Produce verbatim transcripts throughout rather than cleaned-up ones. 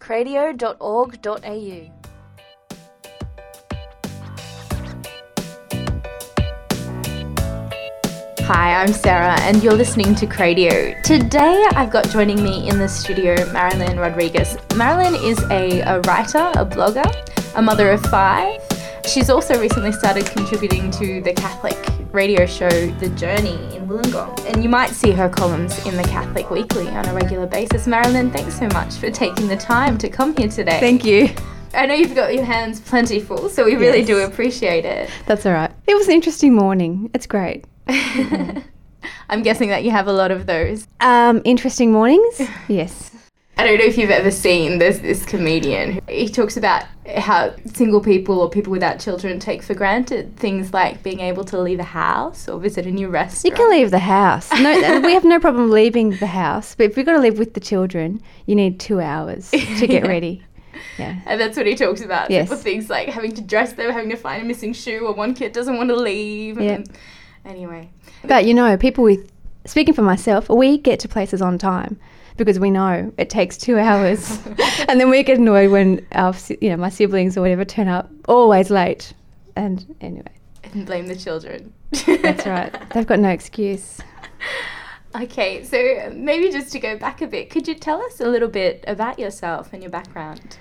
cradio dot org dot a u. Hi, I'm Sarah and you're listening to Cradio. Today I've got joining me in the studio Marilyn Rodriguez. Marilyn is a, a writer, a blogger, a mother of five. She's also recently started contributing to the Catholic radio show The Journey in Wollongong, and you might see her columns in the Catholic Weekly on a regular basis. Marilyn, thanks so much for taking the time to come here today. Thank you. I know you've got your hands plenty full, so we really yes. do appreciate it. That's all right. It was an interesting morning. It's great. I'm guessing that you have a lot of those. Um, interesting mornings? Yes. I don't know if you've ever seen, there's this comedian. He talks about how single people or people without children take for granted things like being able to leave a house or visit a new restaurant. You can leave the house. No, we have no problem leaving the house, but if you've got to live with the children, you need two hours to get yeah. ready. Yeah. And that's what he talks about. Yes. Simple things like having to dress them, having to find a missing shoe, or one kid doesn't want to leave. Yeah. And anyway. But, you know, people with, speaking for myself, we get to places on time because we know it takes two hours. And then we get annoyed when our, you know, my siblings or whatever turn up always late. And anyway. And blame the children. That's right. They've got no excuse. Okay, so maybe just to go back a bit, could you tell us a little bit about yourself and your background?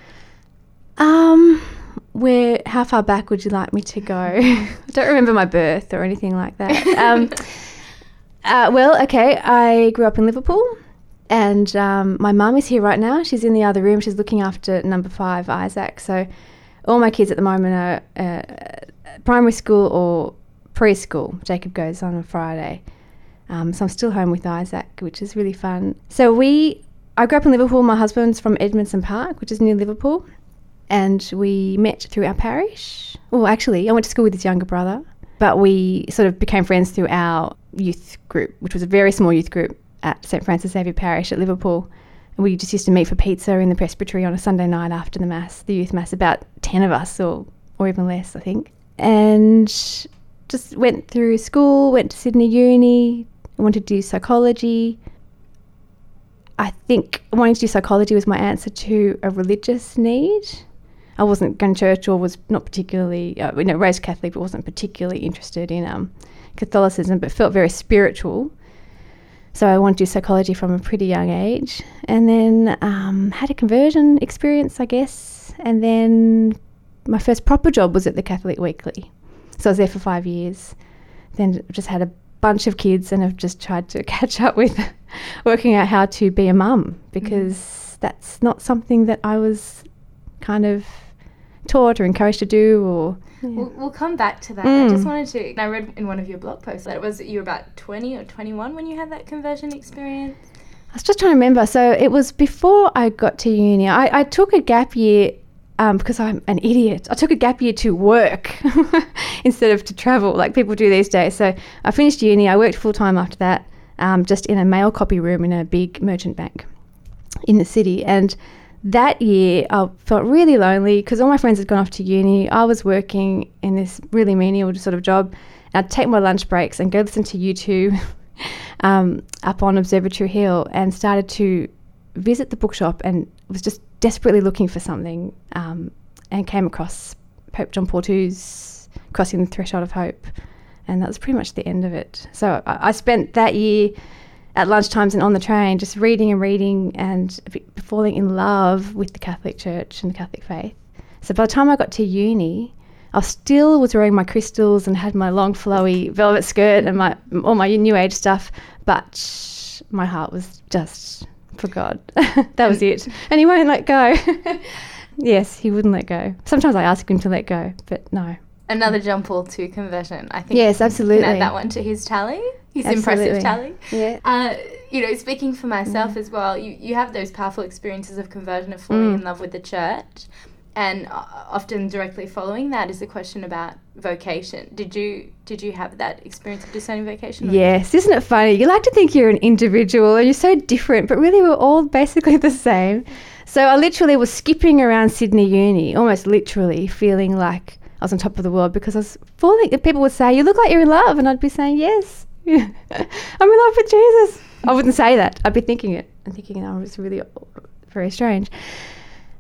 Um, where, how far back would you like me to go? I don't remember my birth or anything like that. Um, uh, well, okay, I grew up in Liverpool and um, my mum is here right now. She's in the other room. She's looking after number five, Isaac. So all my kids at the moment are uh, primary school or preschool. Jacob goes on a Friday. Um, so I'm still home with Isaac, which is really fun. So we, I grew up in Liverpool. My husband's from Edmondson Park, which is near Liverpool. And we met through our parish. Well, actually, I went to school with his younger brother, but we sort of became friends through our youth group, which was a very small youth group at Saint Francis Xavier Parish at Liverpool. And we just used to meet for pizza in the presbytery on a Sunday night after the Mass, the youth Mass, about ten of us or, or even less, I think. And just went through school, went to Sydney Uni, I wanted to do psychology. I think wanting to do psychology was my answer to a religious need. I wasn't going to church or was not particularly, uh, you know, raised Catholic, but wasn't particularly interested in um, Catholicism, but felt very spiritual. So I wanted to do psychology from a pretty young age. And then um, had a conversion experience, I guess. And then my first proper job was at the Catholic Weekly. So I was there for five years. Then just had a bunch of kids and have just tried to catch up with working out how to be a mum, because mm. that's not something that I was kind of taught or encouraged to do. Or yeah. we'll, we'll come back to that. Mm. I just wanted to, I read in one of your blog posts that it was you were about twenty or twenty-one when you had that conversion experience. I was just trying to remember. So it was before I got to uni. I, I took a gap year Um, because I'm an idiot. I took a gap year to work instead of to travel like people do these days. So I finished uni. I worked full time after that, um, just in a mail copy room in a big merchant bank in the city. And that year I felt really lonely because all my friends had gone off to uni. I was working in this really menial sort of job. And I'd take my lunch breaks and go listen to U two um, up on Observatory Hill and started to visit the bookshop and was just desperately looking for something um, and came across Pope John Paul the Second's Crossing the Threshold of Hope, and that was pretty much the end of it. So I, I spent that year at lunchtimes and on the train just reading and reading and falling in love with the Catholic Church and the Catholic faith. So by the time I got to uni, I still was wearing my crystals and had my long flowy velvet skirt and my all my New Age stuff, but my heart was just for God. That was it. And he won't let go. Yes, he wouldn't let go. Sometimes I ask him to let go, but no. Another John Paul the Second conversion. I think yes, absolutely. You can add that one to his tally, his absolutely. impressive tally. Yeah. Uh, you know, speaking for myself mm. as well, you, you have those powerful experiences of conversion, of falling mm. in love with the church. And uh, often directly following that is a question about vocation. Did you did you have that experience of discerning vocation? Yes, isn't it funny? You like to think you're an individual and you're so different, but really we're all basically the same. So I literally was skipping around Sydney Uni, almost literally feeling like I was on top of the world because I was falling. People would say, "You look like you're in love," and I'd be saying, "Yes, I'm in love with Jesus." I wouldn't say that. I'd be thinking it and thinking, "Oh, it's really very strange."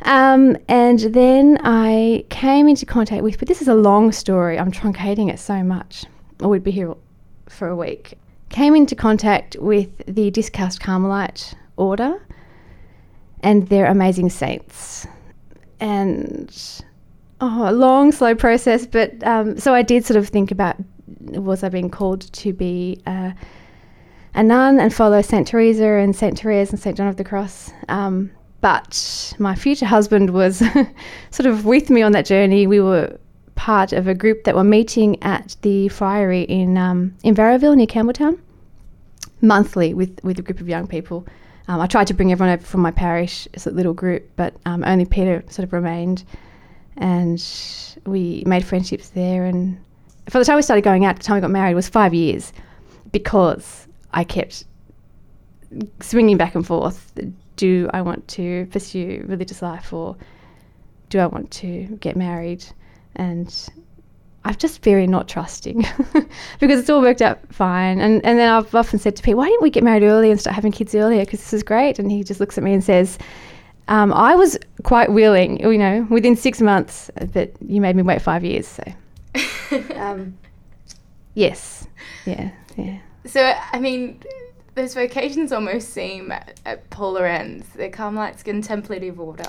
Um, and then I came into contact with, but this is a long story. I'm truncating it so much. I would be here for a week. Came into contact with the Discalced Carmelite Order and their amazing saints. And, oh, a long, slow process. But um, so I did sort of think about, was I being called to be uh, a nun and follow Saint Teresa and Saint Therese and Saint John of the Cross? Um, But my future husband was sort of with me on that journey. We were part of a group that were meeting at the friary in um, in Barrowville near Campbelltown monthly with, with a group of young people. Um, I tried to bring everyone over from my parish as a little group, but um, only Peter sort of remained. And we made friendships there. And for the time we started going out, the time we got married was five years because I kept swinging back and forth. Do I want to pursue religious life or do I want to get married? And I'm just very not trusting because it's all worked out fine. And and then I've often said to people, why didn't we get married early and start having kids earlier? Because this is great. And he just looks at me and says, um, I was quite willing, you know, within six months, but you made me wait five years. So, um, yes, yeah, yeah. So, I mean, those vocations almost seem at, at polar ends. The Carmelites Contemplative Order.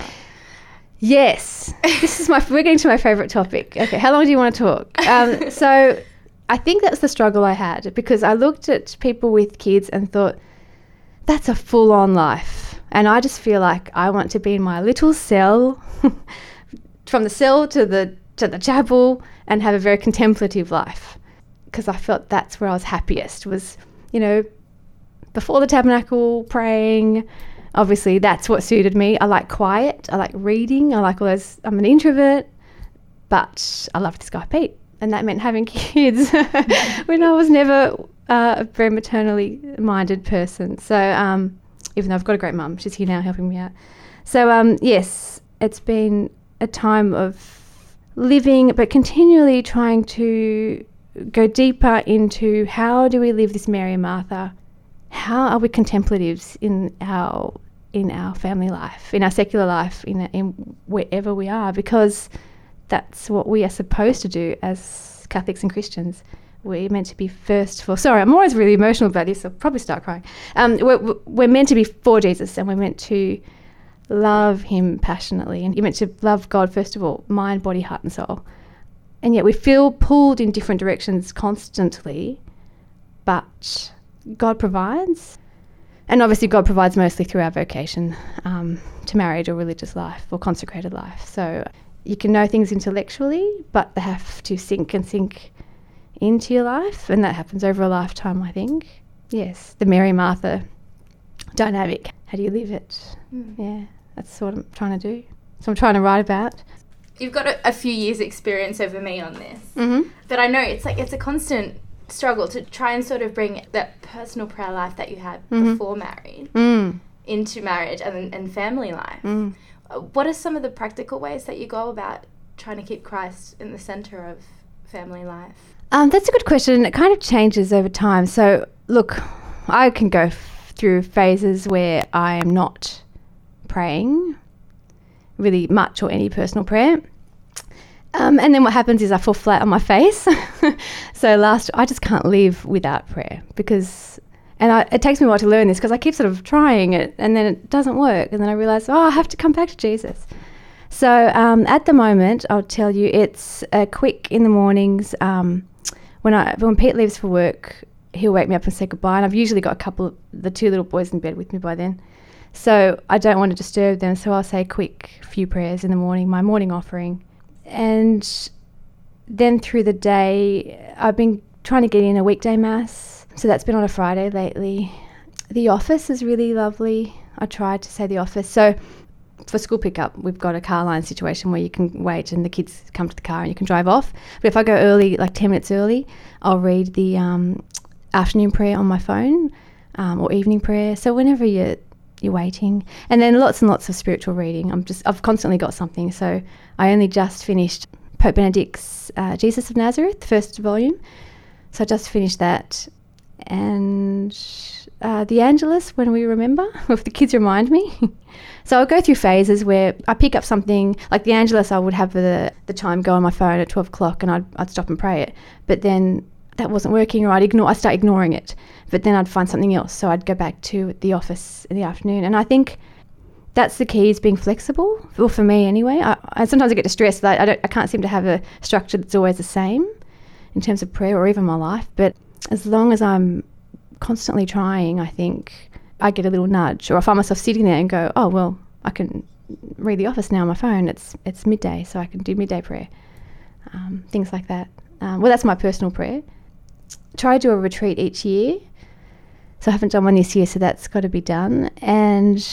Yes, this is my. We're getting to my favourite topic. Okay, how long do you want to talk? Um, so, I think that's the struggle I had because I looked at people with kids and thought, that's a full-on life, and I just feel like I want to be in my little cell, from the cell to the to the chapel, and have a very contemplative life, because I felt that's where I was happiest. Was, you know, before the tabernacle, praying. Obviously, that's what suited me. I like quiet. I like reading. I like all those. I'm an introvert, but I love to Skype Pete, and that meant having kids when I was never uh, a very maternally minded person. So, um, even though I've got a great mum, she's here now helping me out. So, um, yes, it's been a time of living, but continually trying to go deeper into how do we live this Mary and Martha. How are we contemplatives in our in our family life, in our secular life, in in wherever we are? Because that's what we are supposed to do as Catholics and Christians. We're meant to be first for. Sorry, I'm always really emotional about this. I'll probably start crying. Um, we're, we're meant to be for Jesus, and we're meant to love Him passionately, and you're meant to love God first of all, mind, body, heart, and soul. And yet we feel pulled in different directions constantly, but God provides, and obviously God provides mostly through our vocation um, to marriage or religious life or consecrated life. So you can know things intellectually, but they have to sink and sink into your life, and that happens over a lifetime, I think. Yes, the Mary Martha dynamic. How do you live it? Mm. Yeah, that's what I'm trying to do. So I'm trying to write about. You've got a, a few years' experience over me on this, mm-hmm. but I know it's like it's a constant struggle to try and sort of bring that personal prayer life that you had mm-hmm. before married mm. into marriage and, and family life. Mm. What are some of the practical ways that you go about trying to keep Christ in the centre of family life? Um, that's a good question. It kind of changes over time. So, look, I can go f- through phases where I am not praying really much or any personal prayer. Um, and then what happens is I fall flat on my face. So last, I just can't live without prayer because, and I, it takes me a while to learn this because I keep sort of trying it and then it doesn't work. And then I realise, oh, I have to come back to Jesus. So um, at the moment, I'll tell you, it's uh, quick in the mornings. Um, when I when Pete leaves for work, he'll wake me up and say goodbye. And I've usually got a couple of the two little boys in bed with me by then. So I don't want to disturb them. So I'll say a quick few prayers in the morning, my morning offering. And then through the day, I've been trying to get in a weekday mass. So that's been on a Friday lately. The office is really lovely. I tried to say the office. So for school pickup, we've got a car line situation where you can wait and the kids come to the car and you can drive off. But if I go early, like ten minutes early, I'll read the um, afternoon prayer on my phone um, or evening prayer. So whenever you're you're waiting, and then lots and lots of spiritual reading. I'm just I've constantly got something. So I only just finished Pope Benedict's uh, Jesus of Nazareth, first volume. So I just finished that, and uh, the Angelus when we remember, if the kids remind me. So I'll go through phases where I pick up something, like the Angelus, I would have the, the chime go on my phone at twelve o'clock and I'd, I'd stop and pray it. But then that wasn't working, or I'd ignore, I'd start ignoring it. But then I'd find something else, so I'd go back to the office in the afternoon. And I think that's the key, is being flexible, or for me anyway. I, I sometimes I get distressed that I, don't, I can't seem to have a structure that's always the same in terms of prayer or even my life. But as long as I'm constantly trying, I think I get a little nudge, or I find myself sitting there and go, oh, well, I can read the office now on my phone. It's it's midday, so I can do midday prayer. Um, things like that. Um, well, that's my personal prayer. Try to do a retreat each year. So I haven't done one this year, so that's got to be done. And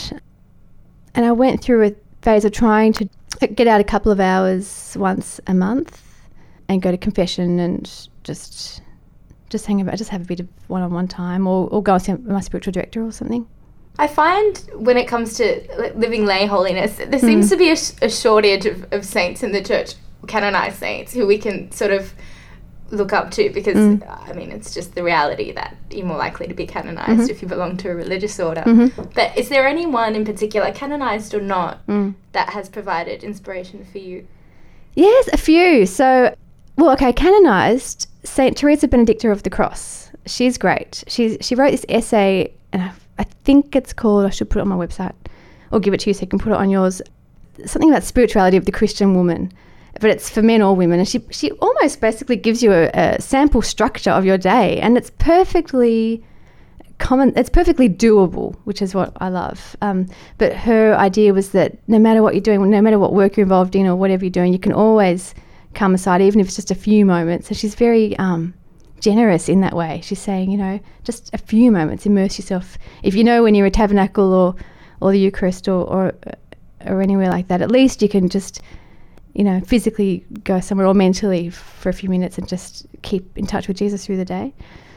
and I went through a phase of trying to get out a couple of hours once a month and go to confession and just just hang about, just have a bit of one-on-one time, or, or go and see my spiritual director or something. I find when it comes to living lay holiness, there seems mm. to be a, sh- a shortage of, of saints in the church, canonized saints, who we can sort of look up to, because, mm. I mean, it's just the reality that you're more likely to be canonized mm-hmm. if you belong to a religious order. Mm-hmm. But is there anyone in particular, canonized or not, mm. that has provided inspiration for you? Yes, a few. So, well, okay, canonized, Saint Teresa Benedicta of the Cross. She's great. She's, she wrote this essay, and I, I think it's called, I should put it on my website, or give it to you so you can put it on yours, something about spirituality of the Christian woman. But it's for men or women, and she she almost basically gives you a, a sample structure of your day, and it's perfectly common, it's perfectly doable, which is what I love. Um, but her idea was that no matter what you're doing, no matter what work you're involved in or whatever you're doing, you can always come aside, even if it's just a few moments. So she's very um, generous in that way. She's saying, you know, just a few moments, immerse yourself. If you know when you're at Tabernacle or, or the Eucharist or, or or anywhere like that, at least you can just, you know, physically go somewhere, or mentally for a few minutes, and just keep in touch with Jesus through the day.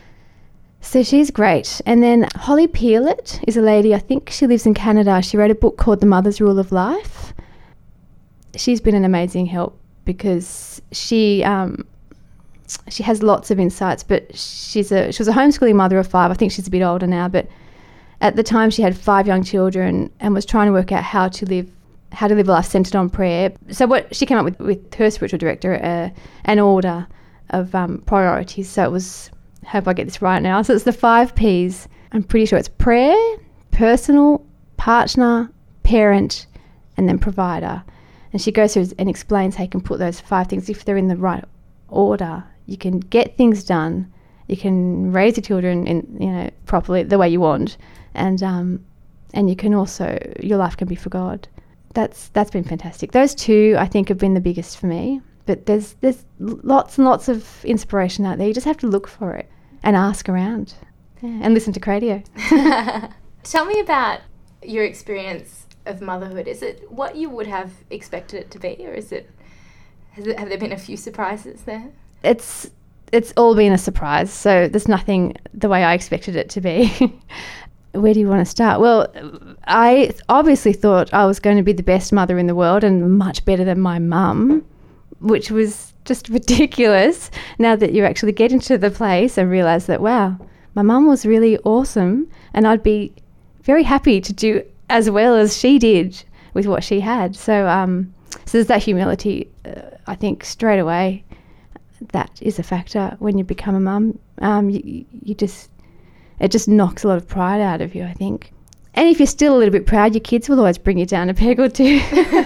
So she's great. And then Holly Peelet is a lady, I think she lives in Canada. She wrote a book called The Mother's Rule of Life. She's been an amazing help, because she um, she has lots of insights, but she's a she was a homeschooling mother of five. I think she's a bit older now, but at the time she had five young children and was trying to work out how to live how to live a life centred on prayer. So what she came up with with her spiritual director, uh, an order of um, priorities. So it was, hope I get this right now, so it's the five P's. I'm pretty sure it's prayer, personal, partner, parent, and then provider. And she goes through and explains how you can put those five things, if they're in the right order, you can get things done, you can raise your children in, you know, properly the way you want, and um, and you can also, your life can be for God. That's that's been fantastic. Those two, I think, have been the biggest for me. But there's there's lots and lots of inspiration out there. You just have to look for it and ask around, yeah, and listen to Cradio. Tell me about your experience of motherhood. Is it what you would have expected it to be, or is it, has it have there been a few surprises there? It's it's all been a surprise. So there's nothing the way I expected it to be. Where do you want to start? Well, I obviously thought I was going to be the best mother in the world and much better than my mum, which was just ridiculous. Now that you actually get into the place and realise that, wow, my mum was really awesome, and I'd be very happy to do as well as she did with what she had. So um, so there's that humility, uh, I think, straight away. That is a factor when you become a mum. Um, you, you just, it just knocks a lot of pride out of you, I think. And if you're still a little bit proud, your kids will always bring you down a peg or two.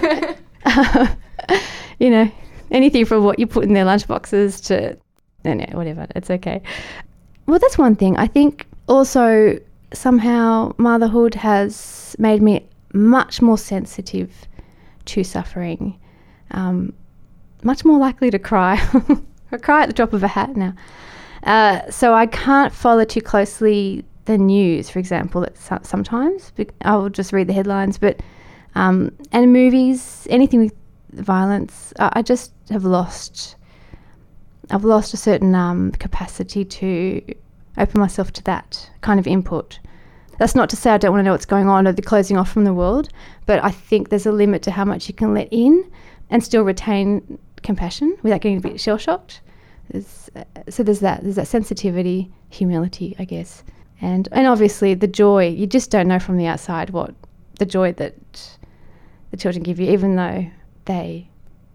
um, you know, anything from what you put in their lunchboxes to, no, no, whatever, it's okay. Well, that's one thing. I think also somehow motherhood has made me much more sensitive to suffering, um, much more likely to cry. I cry at the drop of a hat now. Uh, so I can't follow too closely the news, for example, that sometimes. I will just read the headlines, but um, and movies, anything with violence, I, I just have lost, I've lost a certain um, capacity to open myself to that kind of input. That's not to say I don't want to know what's going on or the closing off from the world, but I think there's a limit to how much you can let in and still retain compassion without getting a bit shell-shocked. There's, uh, so there's that. There's that sensitivity, humility, I guess, and and obviously the joy. You just don't know from the outside what the joy that the children give you, even though they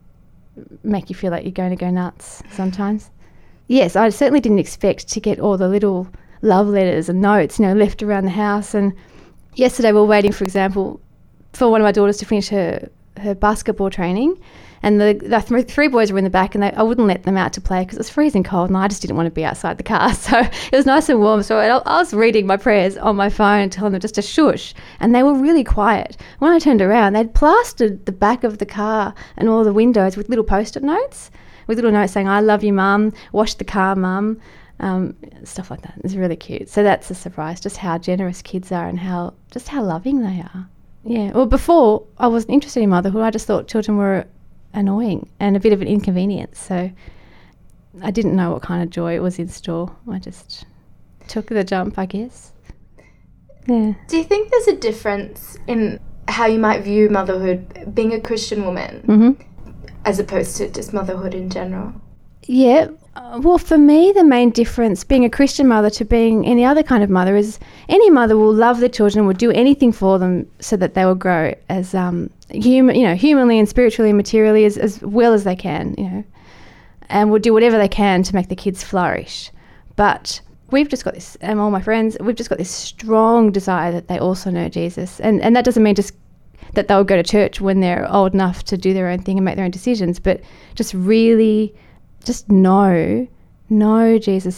make you feel like you're going to go nuts sometimes. Yes, I certainly didn't expect to get all the little love letters and notes, you know, left around the house. And yesterday we were waiting, for example, for one of my daughters to finish her, her basketball training, and the, the th- three boys were in the back, and they, I wouldn't let them out to play because it was freezing cold and I just didn't want to be outside the car. So it was nice and warm. So I, I was reading my prayers on my phone and telling them just to shush, and they were really quiet. When I turned around, they'd plastered the back of the car and all the windows with little post-it notes, with little notes saying, "I love you, Mum, wash the car, Mum," um, stuff like that. It's really cute. So that's a surprise, just how generous kids are and how just how loving they are. Yeah. Well, before I wasn't interested in motherhood. I just thought children were annoying and a bit of an inconvenience. So I didn't know what kind of joy it was in store. I just took the jump, I guess. Yeah. Do you think there's a difference in how you might view motherhood, being a Christian woman, Mm-hmm. as opposed to just motherhood in general? Yeah. Uh, well, for me, the main difference being a Christian mother to being any other kind of mother is any mother will love their children, will do anything for them so that they will grow as um, human, you know, humanly and spiritually and materially as, as well as they can, you know, and will do whatever they can to make the kids flourish. But we've just got this, and all my friends, we've just got this strong desire that they also know Jesus, and and that doesn't mean just that they'll go to church when they're old enough to do their own thing and make their own decisions, but just really just know, know Jesus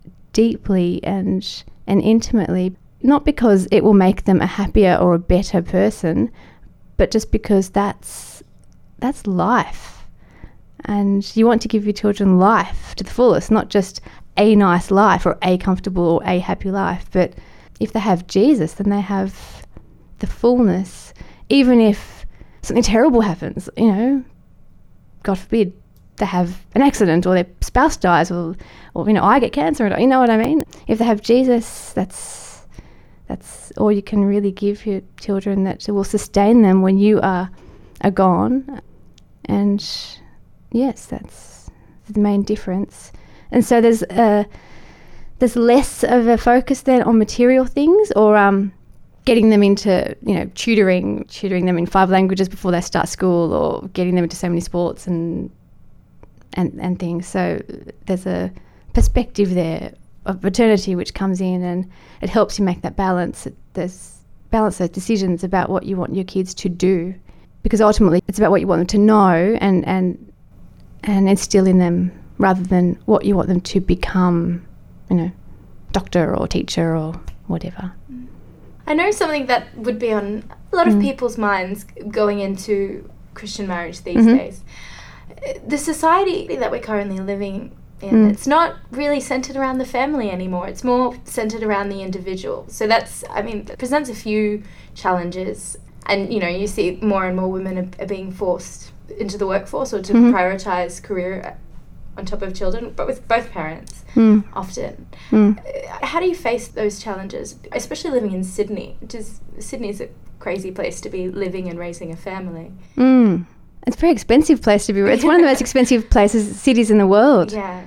deeply and and intimately, not because it will make them a happier or a better person, but just because that's that's life. And you want to give your children life to the fullest, not just a nice life or a comfortable or a happy life, but if they have Jesus, then they have the fullness. Even if something terrible happens, you know, God forbid, they have an accident or their spouse dies or, or you know, I get cancer, you know what I mean? If they have Jesus, that's that's all you can really give your children that will sustain them when you are, are gone. And yes, that's the main difference. And so there's a, there's less of a focus then on material things or um, getting them into, you know, tutoring, tutoring them in five languages before they start school, or getting them into so many sports and and, and things. So there's a perspective there of paternity which comes in, and it helps you make that balance. There's balance those decisions about what you want your kids to do, because ultimately it's about what you want them to know and and and instill in them, rather than what you want them to become, you know, doctor or teacher or whatever. I know something that would be on a lot of Mm. people's minds going into Christian marriage these Mhm. days. The society that we're currently living in, Mm. it's not really centered around the family anymore. It's more centered around the individual. So that's, I mean, it presents a few challenges. And, you know, you see more and more women are, are being forced into the workforce or to Mhm. prioritize career on top of children, but with both parents Mm. often. Mm. Uh, How do you face those challenges, especially living in Sydney? Which is, Sydney's a crazy place to be living and raising a family. Mm. It's a very expensive place to be. It's one of the most expensive places, cities in the world. Yeah.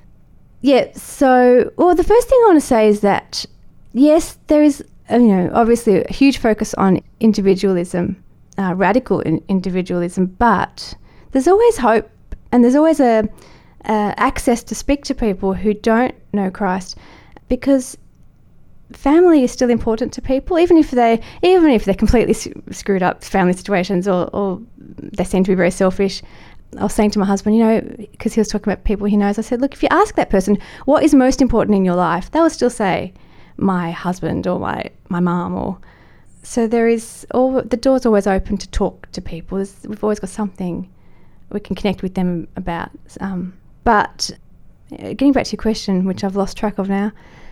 Yeah, so, well, the first thing I want to say is that, yes, there is, uh, you know, obviously a huge focus on individualism, uh, radical in- individualism, but there's always hope, and there's always a uh, access to speak to people who don't know Christ, because family is still important to people, even if they, even if they're completely s- screwed up family situations, or, or they seem to be very selfish. I was saying to my husband, you know, because he was talking about people he knows, I said, look, if you ask that person what is most important in your life, they will still say my husband or my, my mum. Or so there is, all the door's always open to talk to people. There's, we've always got something we can connect with them about. Um, but uh, getting back to your question, which I've lost track of now,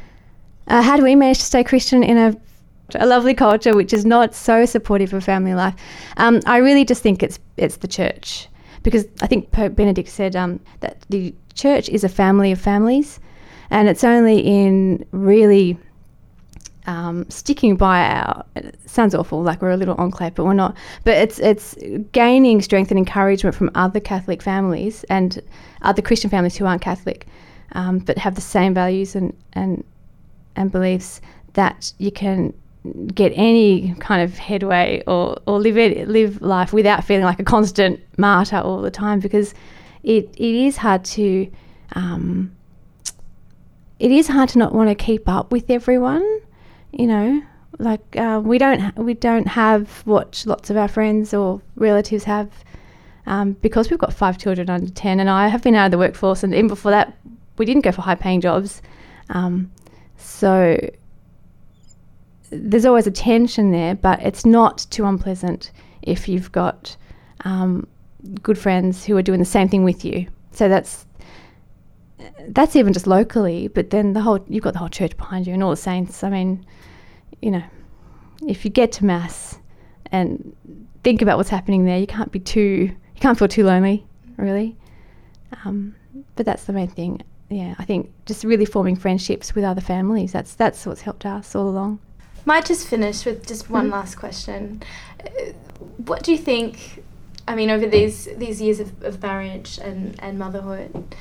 uh, how do we manage to stay Christian in a a lovely culture which is not so supportive of family life? Um, I really just think it's it's the church. Because I think Pope Benedict said um, that the church is a family of families, and it's only in really um, sticking by our, it sounds awful, like we're a little enclave, but we're not. But it's it's gaining strength and encouragement from other Catholic families and other Christian families who aren't Catholic, um, but have the same values and, and and beliefs, that you can get any kind of headway or, or live it, live life without feeling like a constant martyr all the time, because it, it is hard to um, it is hard to not want to keep up with everyone, you know, like uh, we don't ha- we don't have what lots of our friends or relatives have, um, because we've got five children under ten, and I have been out of the workforce, and even before that we didn't go for high paying jobs, um, so there's always a tension there, but it's not too unpleasant if you've got um, good friends who are doing the same thing with you. So that's that's even just locally, but then the whole you've got the whole church behind you and all the saints. I mean, you know, if you get to Mass and think about what's happening there, you can't be too you can't feel too lonely, really. Um, but that's the main thing. Yeah, I think just really forming friendships with other families. That's that's what's helped us all along. Might just finish with just one Mm-hmm. last question. Uh, What do you think, I mean, over these these years of, of marriage and, and motherhood,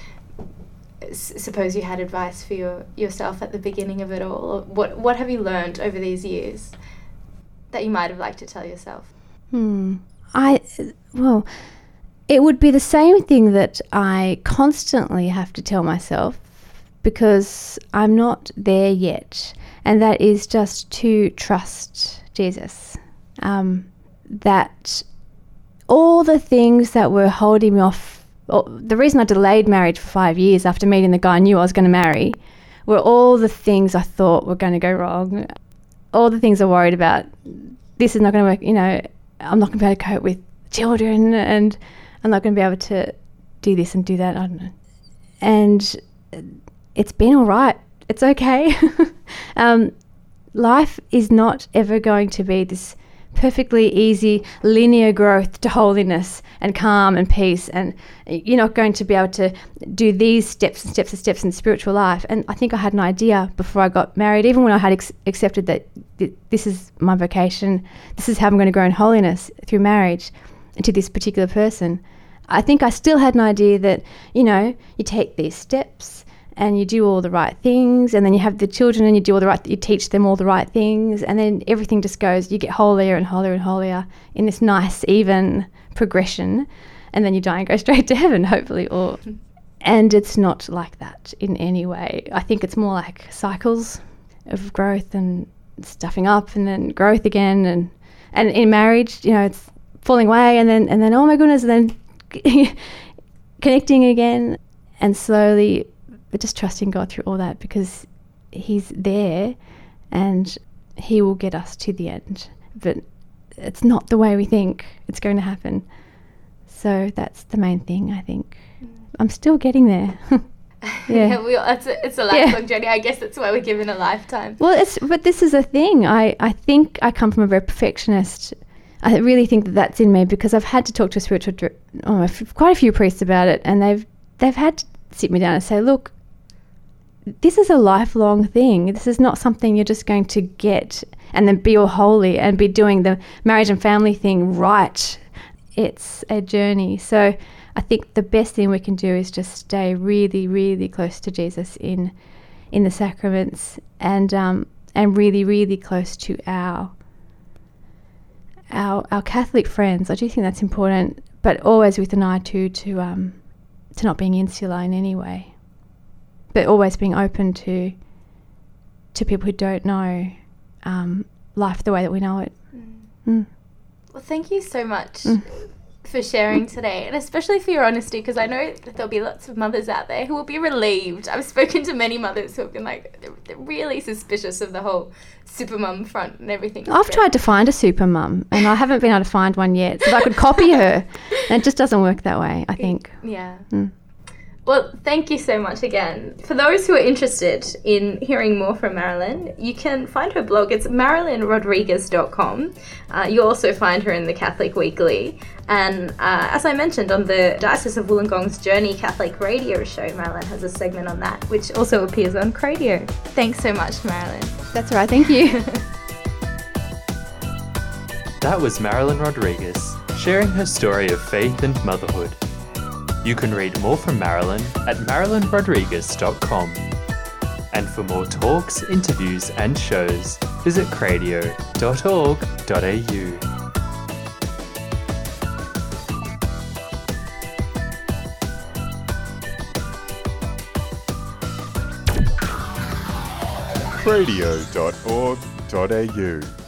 s- suppose you had advice for your, yourself at the beginning of it all. What what have you learned over these years that you might have liked to tell yourself? Hmm. I, well, it would be the same thing that I constantly have to tell myself, because I'm not there yet. And that is just to trust Jesus. Um, that all the things that were holding me off, or the reason I delayed marriage for five years after meeting the guy I knew I was going to marry, were all the things I thought were going to go wrong. All the things I worried about. This is not going to work, you know, I'm not going to be able to cope with children, and I'm not going to be able to do this and do that. I don't know. And it's been all right. It's okay. um, life is not ever going to be this perfectly easy linear growth to holiness and calm and peace, and you're not going to be able to do these steps and steps and steps in spiritual life. And I think I had an idea before I got married, even when I had ex- accepted that th- this is my vocation, this is how I'm going to grow in holiness through marriage and to this particular person. I think I still had an idea that, you know, you take these steps and you do all the right things, and then you have the children and you do all the right, you teach them all the right things, and then everything just goes, you get holier and holier and holier in this nice, even progression, and then you die and go straight to heaven, hopefully. Or, and it's not like that in any way. I think it's more like cycles of growth and stuffing up and then growth again, and and in marriage, you know, it's falling away and then and then oh my goodness, and then connecting again, and slowly. But just trusting God through all that, because he's there and he will get us to the end. But it's not the way we think it's going to happen. So that's the main thing, I think. I'm still getting there. Yeah, yeah we, it's, a, it's a lifelong yeah. journey. I guess that's why we're given a lifetime. Well, it's but this is a thing. I, I think I come from a very perfectionist. I really think that that's in me, because I've had to talk to a spiritual, oh, quite a few priests about it, and they've they've had to sit me down and say, look, this is a lifelong thing. This is not something you're just going to get and then be all holy and be doing the marriage and family thing right. It's a journey. So I think the best thing we can do is just stay really, really close to Jesus in in the sacraments, and um, and really, really close to our our our Catholic friends. I do think that's important, but always with an eye to to um to not being insular in any way. But always being open to to people who don't know um, life the way that we know it. Mm. Mm. Well, thank you so much mm. for sharing today, and especially for your honesty, because I know that there'll be lots of mothers out there who will be relieved. I've spoken to many mothers who have been like, they're, they're really suspicious of the whole super mum front and everything. I've tried to find a super mum, and I haven't been able to find one yet, so I could copy her, and it just doesn't work that way, I think. Yeah. Mm. Well, thank you so much again. For those who are interested in hearing more from Marilyn, you can find her blog. It's marilyn rodriguez dot com. Uh, you'll also find her in the Catholic Weekly. And uh, as I mentioned, on the Diocese of Wollongong's Journey Catholic radio show, Marilyn has a segment on that, which also appears on Cradio. Thanks so much, Marilyn. That's all right, thank you. That was Marilyn Rodriguez, sharing her story of faith and motherhood. You can read more from Marilyn at marilyn rodriguez dot com. And for more talks, interviews and shows, visit cradio dot org dot a u. cradio dot org dot a u